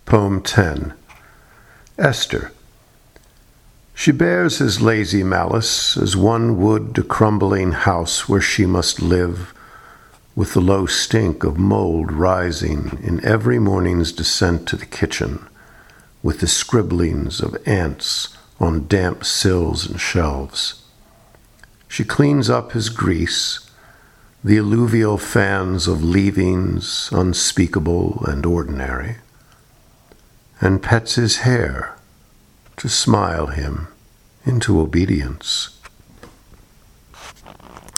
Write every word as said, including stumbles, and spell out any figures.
Poem ten. Esther. She bears his lazy malice as one would a crumbling house where she must live, with the low stink of mold rising in every morning's descent to the kitchen, with the scribblings of ants on damp sills and shelves. She cleans up his grease, the alluvial fans of leavings unspeakable and ordinary, and pets his hair to smile him into obedience.